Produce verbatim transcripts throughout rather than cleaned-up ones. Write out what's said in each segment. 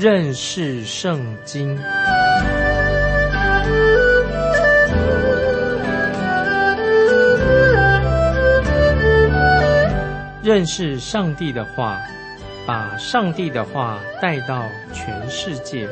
认识圣经。认识上帝的话，把上帝的话带到全世界。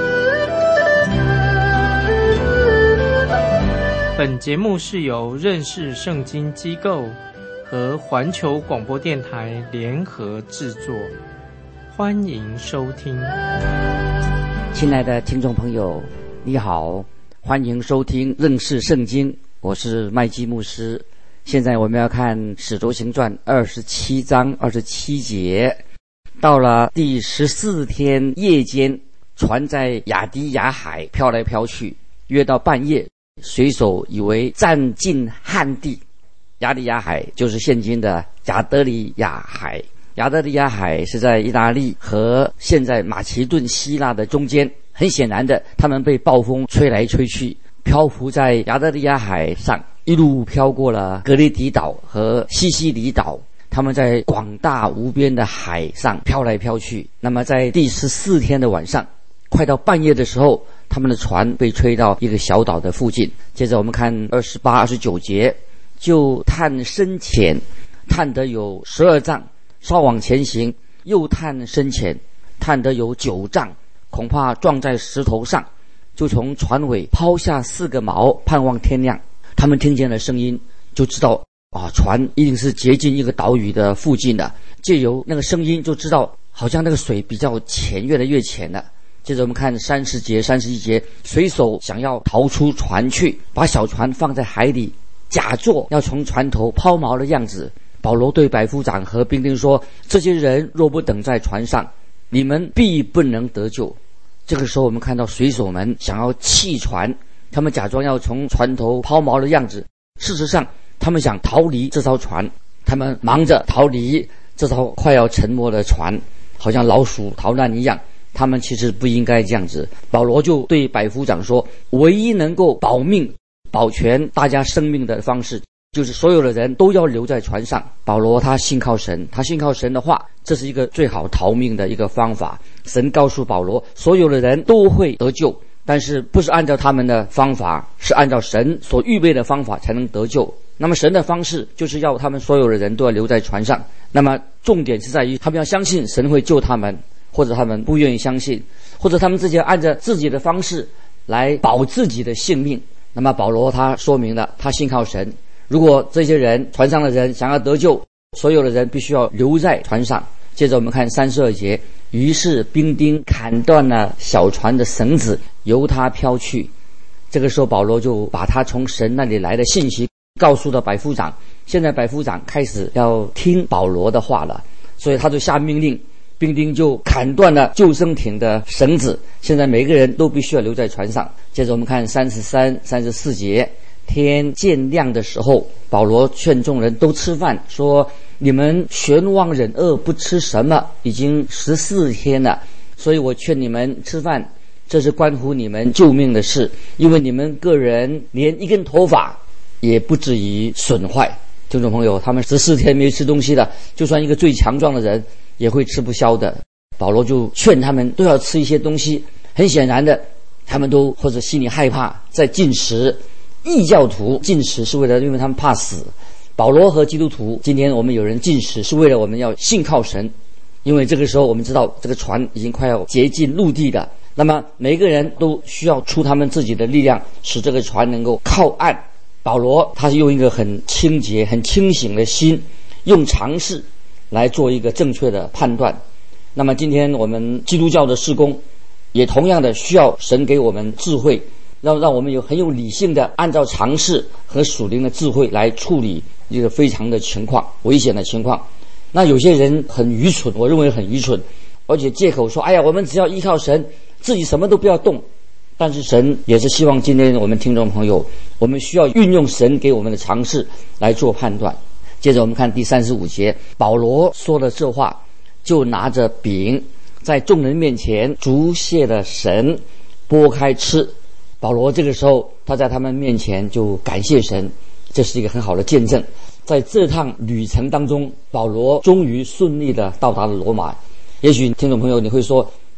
本节目是由认识圣经机构和环球广播电台联合制作，欢迎收听。 亲爱的听众朋友，你好，欢迎收听认识圣经，我是麦基牧师。现在我们要看《使徒行传》二十七章二十七节。到了第十四天夜间，船在亚底亚海飘来飘去，约到半夜，水手以为占尽旱地。亚底亚海就是现今的亚得里亚海。亚得里亚海是在意大利和现在马其顿希腊的中间。很显然的，他们被暴风吹来吹去，漂浮在亚得里亚海上，一路飘过了格雷迪岛和西西里岛。他们在广大无边的海上飘来飘去。那么在第十四天的晚上，快到半夜的时候，他们的船被吹到一个小岛的附近。接着我们看二十八、二十九节，就探深浅，探得有十二丈，稍往前行，又探深浅，探得有九丈，恐怕撞在石头上，就从船尾抛下四个锚，盼望天亮。他们听见了声音，就知道啊，船一定是接近一个岛屿的附近的。借由那个声音就知道，好像那个水比较浅，越来越浅了。接着我们看三十节、三十一节，水手想要逃出船去，把小船放在海里，假作要从船头抛锚的样子。保罗对百夫长和兵丁说：这些人若不等在船上，你们必不能得救。这个时候我们看到水手们想要弃船，他们假装要从船头抛锚的样子，事实上他们想逃离这艘船，他们忙着逃离这艘快要沉没的船，好像老鼠逃难一样。他们其实不应该这样子。保罗就对百夫长说，唯一能够保命保全大家生命的方式，就是所有的人都要留在船上。保罗他信靠神，他信靠神的话，这是一个最好逃命的一个方法。神告诉保罗，所有的人都会得救，但是不是按照他们的方法，是按照神所预备的方法才能得救。那么神的方式就是要他们所有的人都要留在船上。那么重点是在于他们要相信神会救他们，或者他们不愿意相信，或者他们自己按照自己的方式来保自己的性命。那么保罗他说明了，他信靠神，如果这些人船上的人想要得救，所有的人必须要留在船上。接着我们看三十二节，于是兵丁砍断了小船的绳子，由他飘去。这个时候保罗就把他从神那里来的信息告诉了百夫长。现在百夫长开始要听保罗的话了，所以他就下命令，兵丁就砍断了救生艇的绳子。现在每个人都必须要留在船上。接着我们看三十三、三十四节，天渐亮的时候，保罗劝众人都吃饭，说你们悬望忍饿，不吃什么，已经十四天了，所以我劝你们吃饭，这是关乎你们救命的事，因为你们个人连一根头发也不至于损坏。听众朋友，他们十四天没吃东西了，就算一个最强壮的人也会吃不消的。保罗就劝他们都要吃一些东西。很显然的，他们都或者心里害怕在禁食。异教徒禁食是为了，因为他们怕死。保罗和基督徒，今天我们有人禁食是为了我们要信靠神，因为这个时候我们知道这个船已经快要接近陆地了。那么每个人都需要出他们自己的力量，使这个船能够靠岸。保罗他是用一个很清洁很清醒的心，用常识来做一个正确的判断。那么今天我们基督教的事工也同样的需要神给我们智慧，让让我们有很有理性的按照常识和属灵的智慧来处理一个非常的情况，危险的情况。那有些人很愚蠢，我认为很愚蠢，而且借口说，哎呀，我们只要依靠神，自己什么都不要动。但是神也是希望今天我们听众朋友，我们需要运用神给我们的常识来做判断。接着我们看第三十五节，保罗说了这话，就拿着饼在众人面前祝谢了神，拨开吃。保罗这个时候他在他们面前就感谢神，这是一个很好的见证。在这趟旅程当中，保罗终于顺利的到达了罗马。也许听众朋友你会说，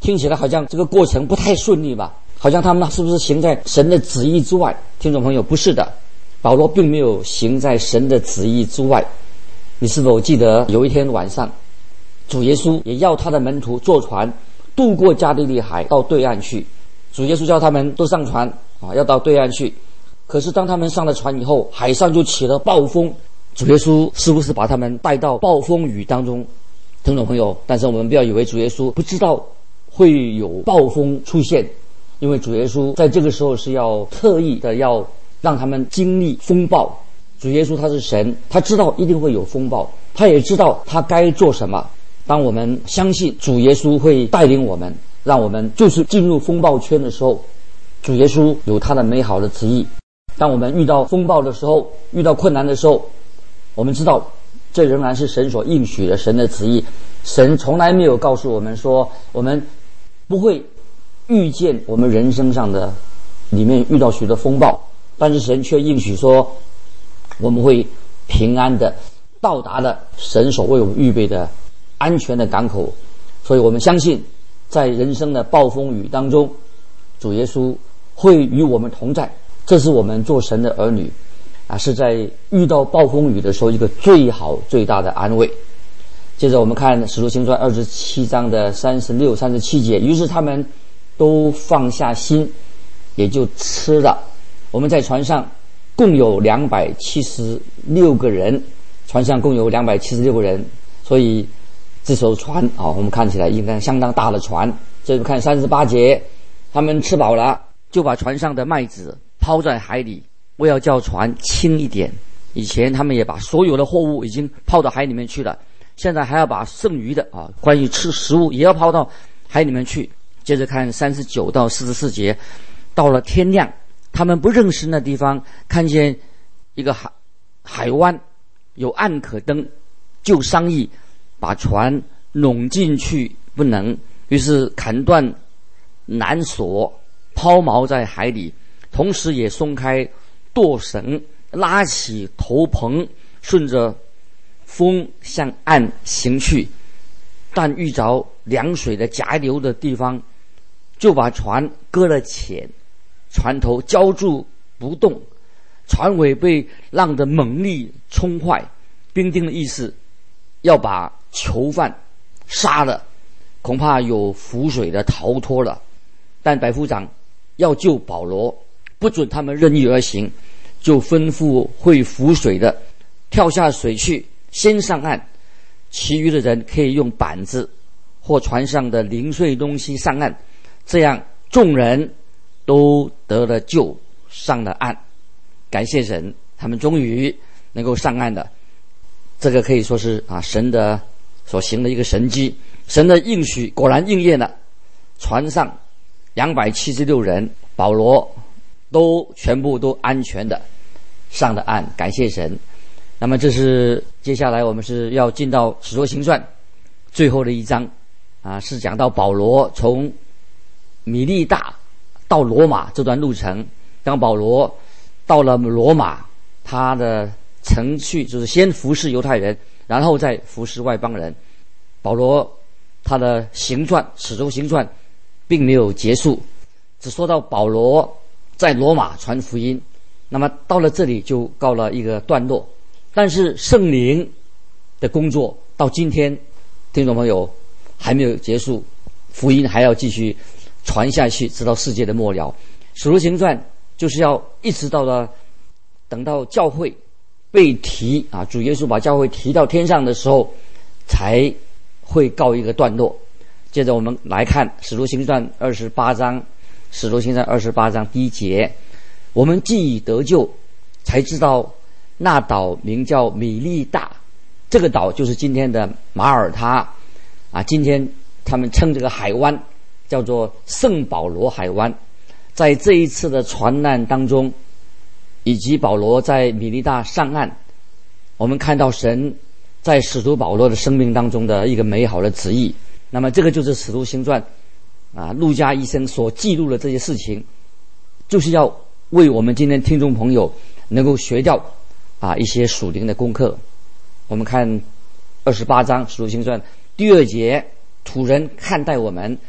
听起来好像这个过程不太顺利吧？好像他们是不是行在神的旨意之外？听众朋友，不是的，保罗并没有行在神的旨意之外。你是否记得有一天晚上，主耶稣也要他的门徒坐船渡过加利利海到对岸去？主耶稣叫他们都上船啊，要到对岸去。可是当他们上了船以后，海上就起了暴风。主耶稣是不是把他们带到暴风雨当中？听众朋友，但是我们不要以为主耶稣不知道会有暴风出现，因为主耶稣在这个时候是要特意的要让他们经历风暴。主耶稣他是神，他知道一定会有风暴，他也知道他该做什么。当我们相信主耶稣会带领我们，让我们就是进入风暴圈的时候，主耶稣有他的美好的旨意。当我们遇到风暴的时候，遇到困难的时候，我们知道这仍然是神所应许的，神的旨意。神从来没有告诉我们说我们不会遇见我们人生上的里面遇到许多风暴，但是神却应许说我们会平安的到达了神所为我们预备的安全的港口。所以我们相信在人生的暴风雨当中，主耶稣会与我们同在。这是我们做神的儿女啊，是在遇到暴风雨的时候一个最好最大的安慰。接着我们看使徒行传二十七章的三十六、三十七节，于是他们都放下心，也就吃了。我们在船上共有两百七十六个人，船上共有两百七十六个人，所以这艘船啊，我们看起来应该相当大的船。接着看三十八节，他们吃饱了，就把船上的麦子抛在海里，为要叫船轻一点。以前他们也把所有的货物已经抛到海里面去了，现在还要把剩余的啊，关于吃食物也要抛到海里面去。接着看三十九到四十四节，到了天亮，他们不认识那地方，看见一个海海湾有岸可登，就商议把船拢进去不能，于是砍断缆索，抛锚在海里，同时也松开舵绳，拉起头篷，顺着风向岸行去。但遇着凉水的夹流的地方，就把船搁了浅，船头浇住不动，船尾被浪的猛力冲坏。兵丁的意思要把囚犯杀了，恐怕有浮水的逃脱了。但百夫长要救保罗，不准他们任意而行，就吩咐会浮水的跳下水去，先上岸，其余的人可以用板子或船上的零碎东西上岸，这样众人都得了救，上了岸。感谢神，他们终于能够上岸了。这个可以说是啊神的所行的一个神迹，神的应许果然应验了。船上两百七十六人，保罗都全部都安全的上了岸，感谢神。那么这是接下来我们是要进到使徒行传最后的一章啊，是讲到保罗从米利大到罗马这段路程。当保罗到了罗马，他的程序就是先服侍犹太人，然后再服侍外邦人。保罗他的行传使徒行传并没有结束，只说到保罗在罗马传福音，那么到了这里就告了一个段落。但是圣灵的工作到今天，听众朋友还没有结束，福音还要继续传下去，直到世界的末了。使徒行传就是要一直到了等到教会被提啊，主耶稣把教会提到天上的时候，才会告一个段落。接着我们来看使徒行传二十八章，使徒行传二十八章第一节，我们既已得救，才知道那岛名叫米利大，这个岛就是今天的马耳他啊，今天他们称这个海湾叫做圣保罗海湾。在这一次的船难当中，以及保罗在米利大上岸，我们看到神在使徒保罗的生命当中的一个美好的旨意。那么这个就是使徒行传啊，路加医生所记录的这些事情，就是要为我们今天听众朋友能够学掉啊一些属灵的功课。我们看二十八章使徒行传第二节，土人看待我们，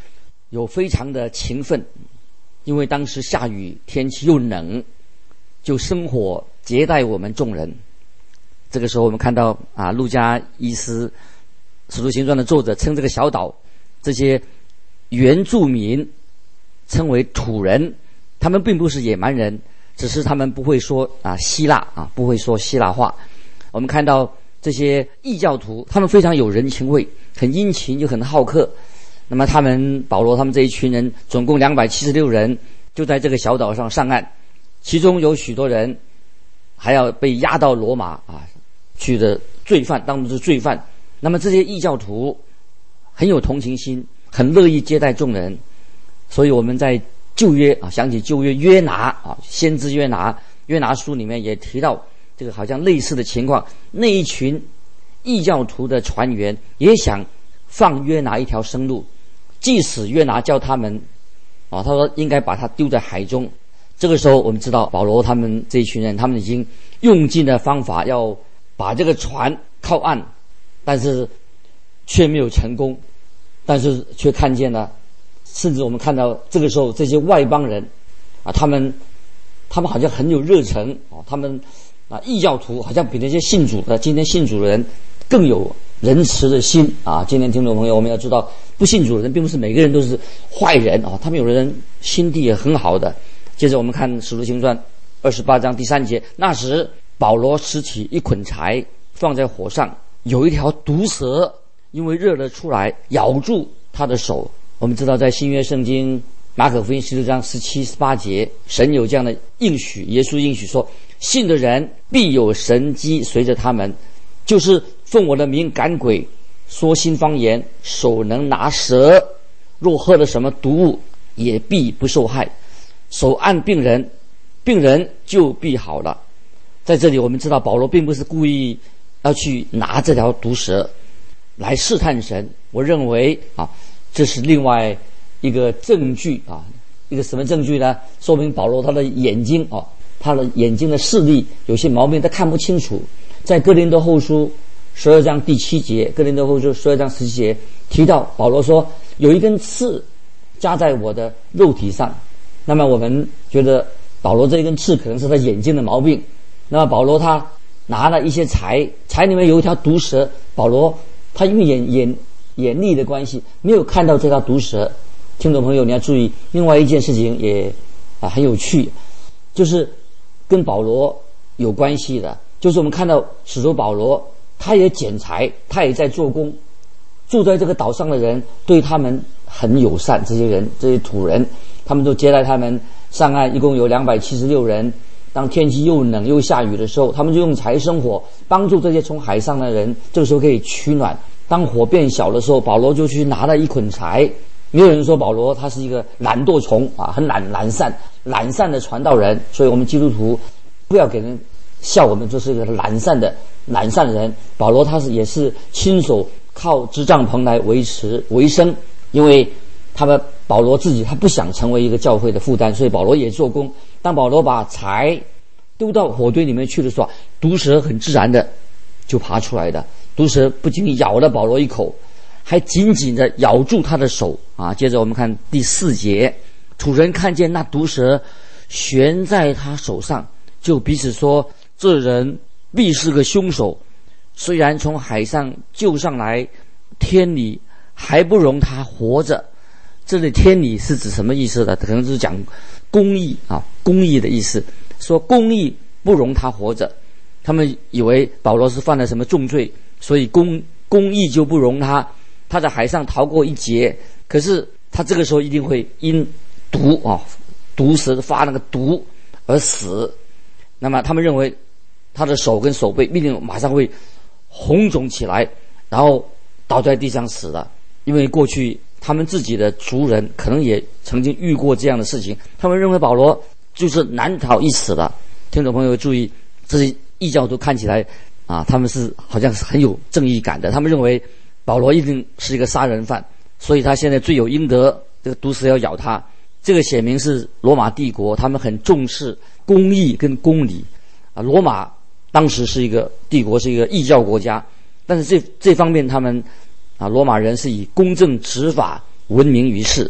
有非常的勤奋，因为当时下雨，天气又冷，就生火接待我们众人。这个时候我们看到啊，路加医师使徒行传的作者称这个小岛这些原住民称为土人，他们并不是野蛮人，只是他们不会说啊希腊啊，不会说希腊话。我们看到这些异教徒，他们非常有人情味，很殷勤又很好客。那么他们保罗他们这一群人总共两百七十六人，就在这个小岛上上岸，其中有许多人还要被押到罗马啊去的罪犯，当作是罪犯。那么这些异教徒很有同情心，很乐意接待众人。所以我们在旧约啊，想起旧约约拿啊，先知约拿，约拿书里面也提到这个好像类似的情况。那一群异教徒的船员也想放约拿一条生路，即使约拿叫他们啊，他说应该把他丢在海中。这个时候我们知道保罗他们这一群人，他们已经用尽了方法要把这个船靠岸，但是却没有成功。但是却看见了，甚至我们看到这个时候这些外邦人啊，他们他们好像很有热忱啊，他们啊异教徒好像比那些信主的今天信主的人更有仁慈的心啊。今天听众朋友，我们要知道，不信主的人并不是每个人都是坏人啊，他们有的人心地也很好的。接着我们看使徒行传二十八章第三节，那时保罗拾起一捆柴放在火上，有一条毒蛇因为热了出来，咬住他的手。我们知道在新约圣经马可福音十六章十七十八节，神有这样的应许，耶稣应许说，信的人必有神迹随着他们，就是奉我的名赶鬼，说新方言，手能拿蛇，若喝了什么毒物也必不受害，手按病人，病人就必好了。在这里我们知道保罗并不是故意要去拿这条毒蛇来试探神，我认为啊，这是另外一个证据啊，一个什么证据呢？说明保罗他的眼睛啊，他的眼睛的视力有些毛病，他看不清楚。在哥林多后书十二章第七节，哥林多后书十二章十七节提到保罗说，有一根刺加在我的肉体上。那么我们觉得保罗这一根刺可能是他眼睛的毛病。那么保罗他拿了一些柴，柴里面有一条毒蛇，保罗他因为眼眼眼力的关系没有看到这条毒蛇。听众朋友你要注意，另外一件事情也啊很有趣，就是跟保罗有关系的，就是我们看到使徒保罗他也捡柴，他也在做工。住在这个岛上的人对他们很友善，这些人这些土人他们都接待他们上岸，一共有两百七十六人。当天气又冷又下雨的时候，他们就用柴生火，帮助这些从海上的人这个时候可以取暖。当火变小的时候，保罗就去拿了一捆柴。没有人说保罗他是一个懒惰虫啊，很懒懒散懒散的传道人。所以我们基督徒不要给人笑我们就是一个懒散的懒散的人。保罗他是也是亲手靠支帐篷来维持维生，因为他们保罗自己他不想成为一个教会的负担，所以保罗也做工。当保罗把柴丢到火堆里面去的时候，毒蛇很自然的就爬出来的。毒蛇不仅咬了保罗一口，还紧紧的咬住他的手啊。接着我们看第四节，土人看见那毒蛇悬在他手上，就彼此说，这人必是个凶手，虽然从海上救上来，天理还不容他活着。这里天理是指什么意思呢？可能是讲公义啊，公义的意思，说公义不容他活着。他们以为保罗是犯了什么重罪，所以公公义就不容他，他在海上逃过一劫。可是他这个时候一定会因毒啊，毒蛇发那个毒而死。那么他们认为他的手跟手背必定马上会红肿起来，然后倒在地上死了。因为过去他们自己的族人可能也曾经遇过这样的事情，他们认为保罗就是难逃一死了。听众朋友注意，这些异教徒看起来啊，他们是好像是很有正义感的，他们认为保罗一定是一个杀人犯，所以他现在罪有应得，这个毒蛇要咬他。这个显明是罗马帝国他们很重视公义跟公理啊。罗马当时是一个帝国，是一个异教国家，但是这这方面他们啊，罗马人是以公正执法闻名于世。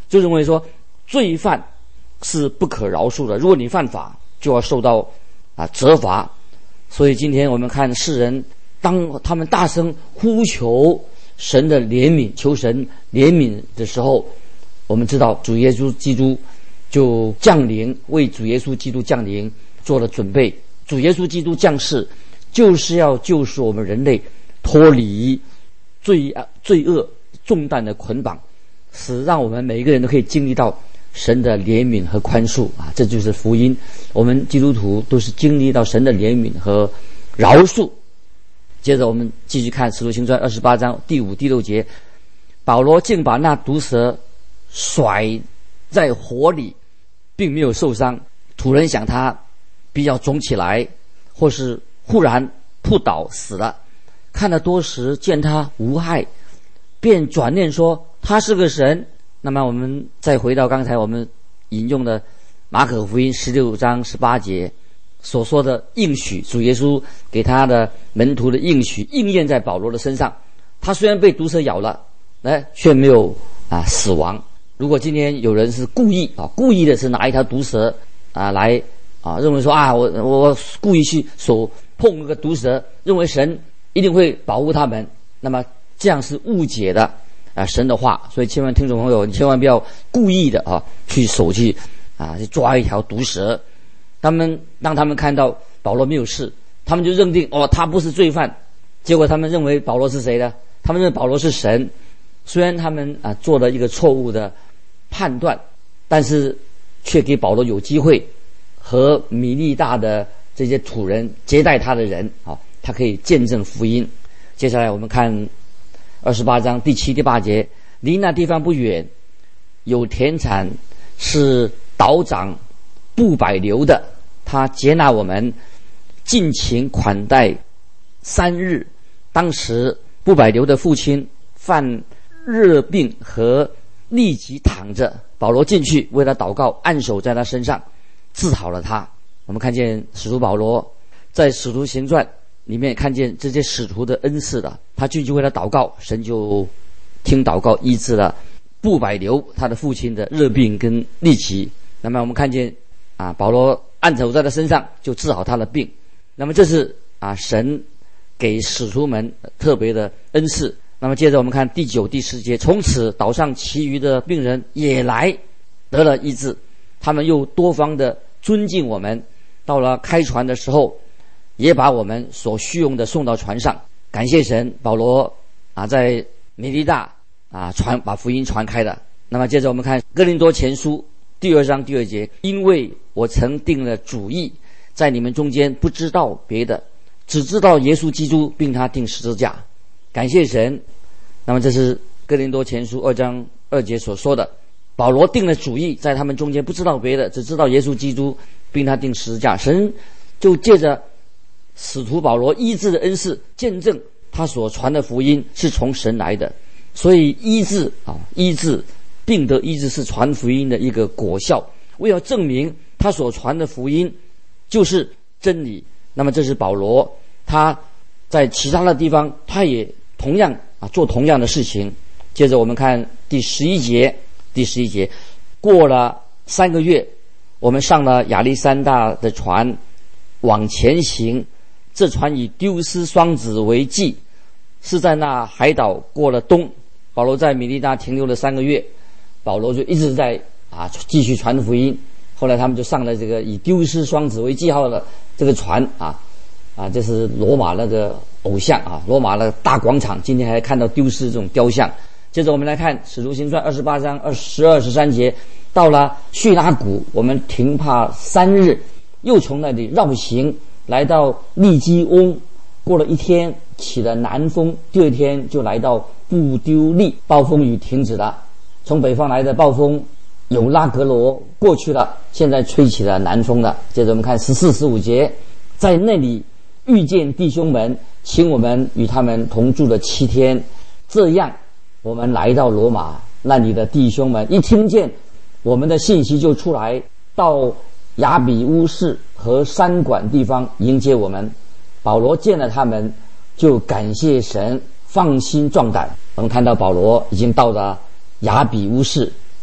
就认为说罪犯是不可饶恕的，如果你犯法就要受到啊责罚。所以今天我们看世人当他们大声呼求神的怜悯，求神怜悯的时候，我们知道主耶稣基督就降临，为主耶稣基督降临做了准备。主耶稣基督降世就是要救赎我们人类脱离罪罪恶重担的捆绑，使让我们每一个人都可以经历到神的怜悯和宽恕啊！这就是福音。我们基督徒都是经历到神的怜悯和饶恕。接着我们继续看《使徒行传》二十八章第五、第六节，保罗竟把那毒蛇甩在火里，并没有受伤。土人想他比较肿起来，或是忽然扑倒死了。看了多时，见他无害，便转念说他是个神。那么我们再回到刚才我们引用的马可福音十六章十八节所说的应许，主耶稣给他的门徒的应许应验在保罗的身上。他虽然被毒蛇咬了，哎，却没有啊死亡。如果今天有人是故意啊，故意的是拿一条毒蛇啊来啊，认为说啊，我我故意去手碰那个毒蛇，认为神一定会保护他们，那么这样是误解的啊神的话。所以千万听众朋友，你千万不要故意的啊去手去啊去抓一条毒蛇。他们当他们看到保罗没有事，他们就认定哦他不是罪犯，结果他们认为保罗是谁呢？他们认为保罗是神。虽然他们啊做了一个错误的判断，但是却给保罗有机会和米利大的这些土人接待他的人啊，他可以见证福音。接下来我们看二十八章第七、第八节，离那地方不远，有田产是岛长布百流的，他接纳我们，尽情款待三日。当时布百流的父亲犯热病和立即躺着，保罗进去为他祷告，按手在他身上，治好了他。我们看见使徒保罗在使徒行传里面看见这些使徒的恩赐的，他进去为他祷告，神就听祷告医治了布百流他的父亲的热病跟痢疾。那么我们看见啊，保罗按手在他身上就治好他的病。那么这是啊神给使徒们特别的恩赐。那么接着我们看第九、第十节，从此岛上其余的病人也来得了医治，他们又多方的尊敬我们。到了开船的时候，也把我们所需用的送到船上。感谢神，保罗啊在米利大啊传把福音传开的。那么接着我们看哥林多前书第二章第二节，因为我曾定了主意，在你们中间不知道别的，只知道耶稣基督，并他钉十字架。感谢神。那么这是哥林多前书二章二节所说的，保罗定了主意，在他们中间不知道别的，只知道耶稣基督，并他钉十字架。神就借着使徒保罗医治的恩赐，见证他所传的福音是从神来的。所以医治啊，医治病得医治是传福音的一个果效。为了证明他所传的福音就是真理，那么这是保罗他在其他的地方他也同样啊做同样的事情。接着我们看第十一节，第十一节，过了三个月，我们上了亚历山大的船往前行，这船以丢失双子为记，是在那海岛过了冬。保罗在米利大停留了三个月，保罗就一直在啊继续传福音。后来他们就上了这个以丢失双子为记号的这个船啊啊，这是罗马那个偶像啊，罗马那个大广场，今天还看到丢失这种雕像。接着我们来看使徒行传二十八章二十二十三节，到了叙拉古，我们停泊三日，又从那里绕行来到利基翁，过了一天起了南风，第二天就来到布丢利，暴风雨停止了。从北方来的暴风有拉格罗过去了，现在吹起了南风了。接着我们看十四十五节，在那里遇见弟兄们，请我们与他们同住了七天。这样我们来到罗马，那里的弟兄们一听见我们的信息就出来，到亚比乌市和山馆地方迎接我们。保罗见了他们，就感谢神，放心壮胆。我们看到保罗已经到了亚比乌市，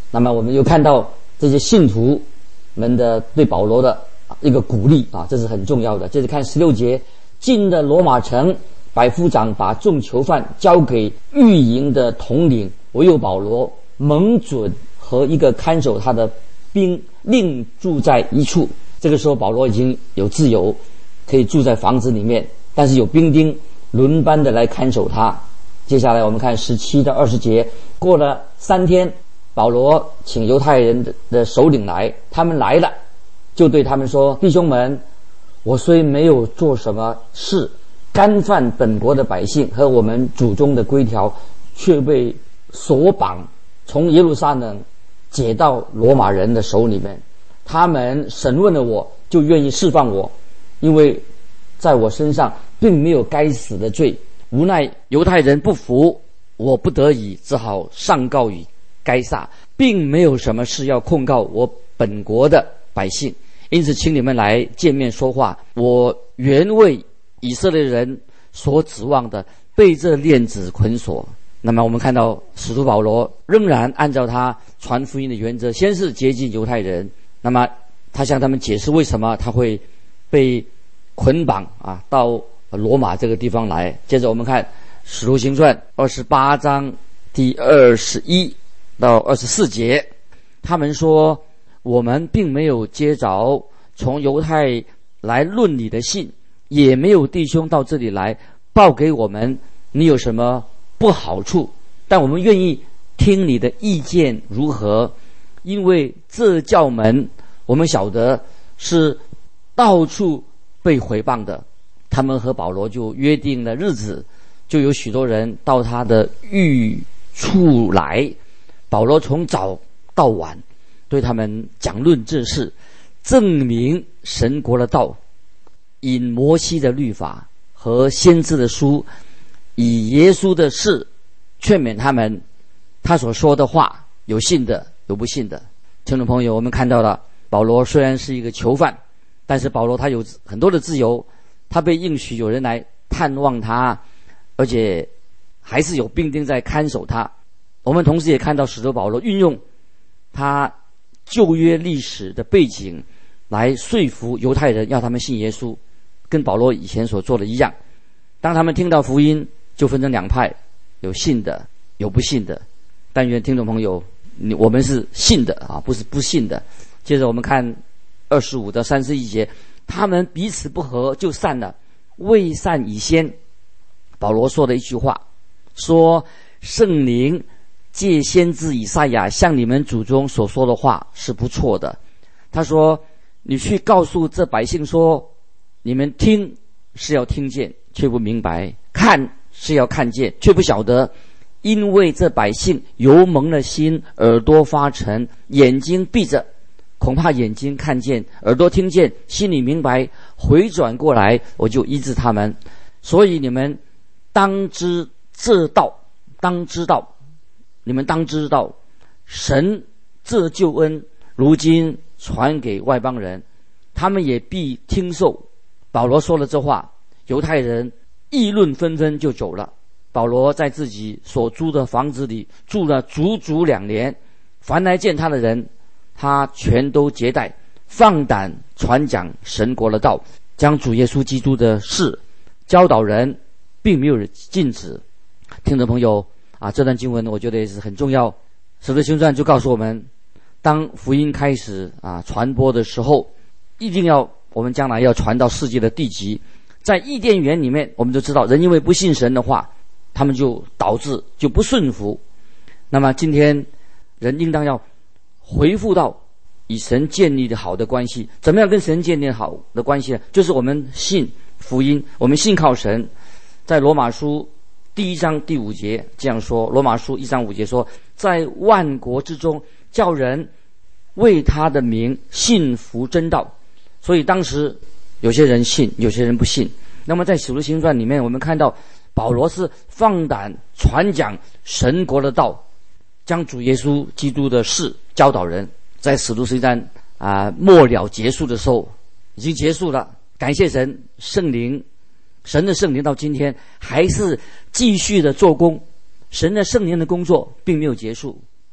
那么我们又看到这些信徒们的对保罗的一个鼓励啊，这是很重要的。接着看十六节，进了罗马城，百夫长把众囚犯交给狱营的统领，唯有保罗蒙准和一个看守他的兵另住在一处。这个时候保罗已经有自由，可以住在房子里面，但是有兵丁轮班的来看守他。接下来我们看十七到二十节，过了三天，保罗请犹太人的首领来，他们来了，就对他们说：弟兄们，我虽没有做什么事，干犯本国的百姓和我们祖宗的规条，却被锁绑，从耶路撒冷解到罗马人的手里面。他们审问了我，就愿意释放我，因为在我身上并没有该死的罪。无奈犹太人不服，我不得已只好上告于该撒，并没有什么事要控告我本国的百姓，因此请你们来见面说话。我原为以色列人所指望的，被这链子捆锁。那么我们看到使徒保罗仍然按照他传福音的原则，先是接近犹太人，那么他向他们解释为什么他会被捆绑啊到罗马这个地方来。接着我们看使徒行传二十八章第二十一到二十四节，他们说：我们并没有接着从犹太来论你的信，也没有弟兄到这里来报给我们你有什么不好处，但我们愿意听你的意见如何，因为这教门我们晓得是到处被毁谤的。他们和保罗就约定了日子，就有许多人到他的寓处来。保罗从早到晚对他们讲论这事，证明神国的道，引摩西的律法和先知的书，以耶稣的事劝勉他们。他所说的话，有信的有不信的。听众朋友，我们看到了保罗虽然是一个囚犯，但是保罗他有很多的自由，他被应许有人来探望他，而且还是有兵丁在看守他。我们同时也看到使徒保罗运用他旧约历史的背景来说服犹太人，要他们信耶稣，跟保罗以前所做的一样。当他们听到福音，就分成两派，有信的有不信的。但愿听众朋友，我们是信的啊，不是不信的。接着我们看二十五到三十一节，他们彼此不和，就散了。未散以先，保罗说了一句话，说圣灵借先知以赛亚向你们祖宗所说的话是不错的。他说：你去告诉这百姓说，你们听是要听见却不明白，看是要看见却不晓得，因为这百姓油蒙了心，耳朵发沉，眼睛闭着，恐怕眼睛看见，耳朵听见，心里明白，回转过来，我就医治他们。所以你们当知这道，当知道，你们当知道，神这救恩如今传给外邦人，他们也必听受。保罗说了这话，犹太人议论纷纷就走了。保罗在自己所租的房子里住了足足两年，凡来见他的人，他全都接待，放胆传讲神国的道，将主耶稣基督的事教导人，并没有禁止。听众朋友啊，这段经文我觉得也是很重要。使徒行传就告诉我们，当福音开始啊传播的时候，一定要我们将来要传到世界的地极。在伊甸园里面，我们就知道人因为不信神的话，他们就导致就不顺服。那么今天人应当要回复到与神建立的好的关系。怎么样跟神建立好的关系呢？就是我们信福音，我们信靠神。在罗马书第一章第五节这样说，罗马书一章五节说，在万国之中叫人为他的名信服真道。所以当时有些人信，有些人不信。那么在使徒行传里面，我们看到保罗是放胆传讲神国的道，将主耶稣基督的事教导人。在使徒行传啊末了结束的时候，已经结束了，感谢神，圣灵神的圣灵到今天还是继续的做工，神的圣灵的工作并没有结束。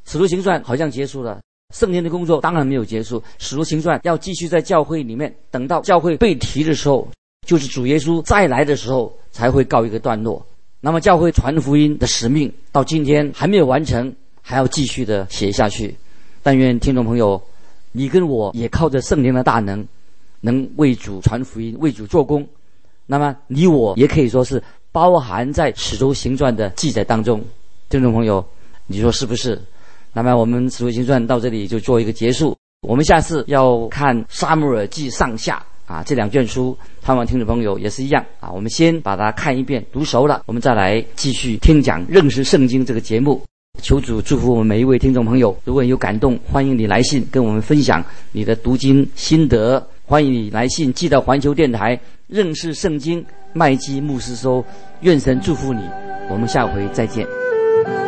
使徒行传好像结束了，圣经的工作当然没有结束，使徒行传要继续在教会里面，等到教会被提的时候，就是主耶稣再来的时候才会告一个段落。那么教会传福音的使命到今天还没有完成，还要继续的写下去。但愿听众朋友，你跟我也靠着圣灵的大能，能为主传福音，为主做工。那么你我也可以说是包含在使徒行传的记载当中。听众朋友，你说是不是？那么我们使徒行传到这里就做一个结束。我们下次要看撒母耳记上下啊，这两卷书，盼望听众朋友也是一样啊。我们先把它看一遍，读熟了，我们再来继续听讲认识圣经这个节目。求主祝福我们每一位听众朋友。如果你有感动，欢迎你来信跟我们分享你的读经心得。欢迎你来信寄到环球电台认识圣经麦基牧师收。愿神祝福你，我们下回再见。